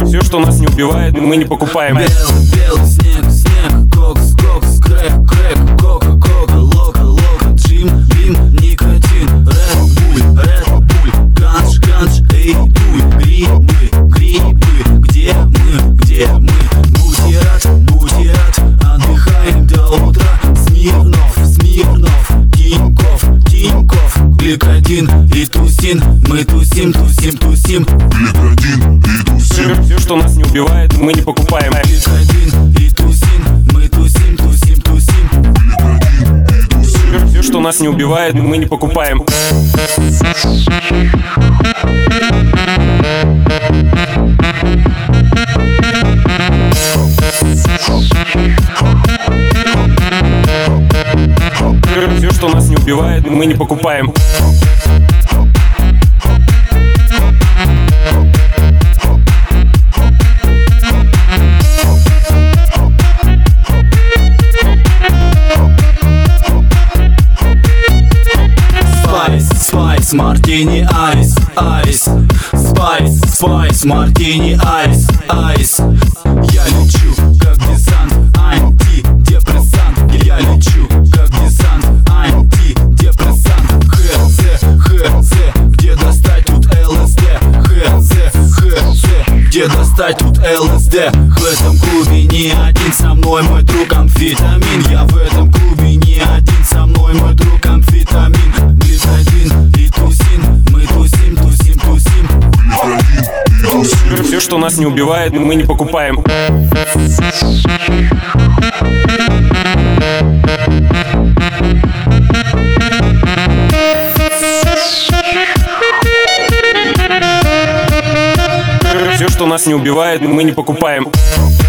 Все, что нас не убивает, мы не покупаем. Белый снег, снег, кокс, кокс, крэк, крэк, кока, кока, лока, лока, джим, бим, никотин, Red Bull, ганш, ганш, эй, дуй, грибы, грибы, где мы, где мы? Бутерат, отдыхаем до утра. Смирнов, Тиньков, Гликодин и тусин. Мы тусим. Гликодин и тусим. Все, что нас не убивает, мы не покупаем. Гликодин и тусин. Мы тусим. Гликодин и тусим. Все, что нас не убивает, мы не покупаем. Все, что нас не убивает, мы не покупаем. Спайс, мартини, айс, спайс, мартини, айс. Я лечу, как десант, антидепрессант. Я лечу, как десант, антидепрессант. Хз, где достать тут ЛСД? Хз, где достать тут ЛСД? В этом клубе не один со мной мой друг амфетамин. Я в этом клубе не один со мной мой друг амфетамин. Гликодин и тусин, мы тусим. Гликодин и тусим. Все, что нас не убивает, мы не покупаем. Все, что нас не убивает, мы не покупаем.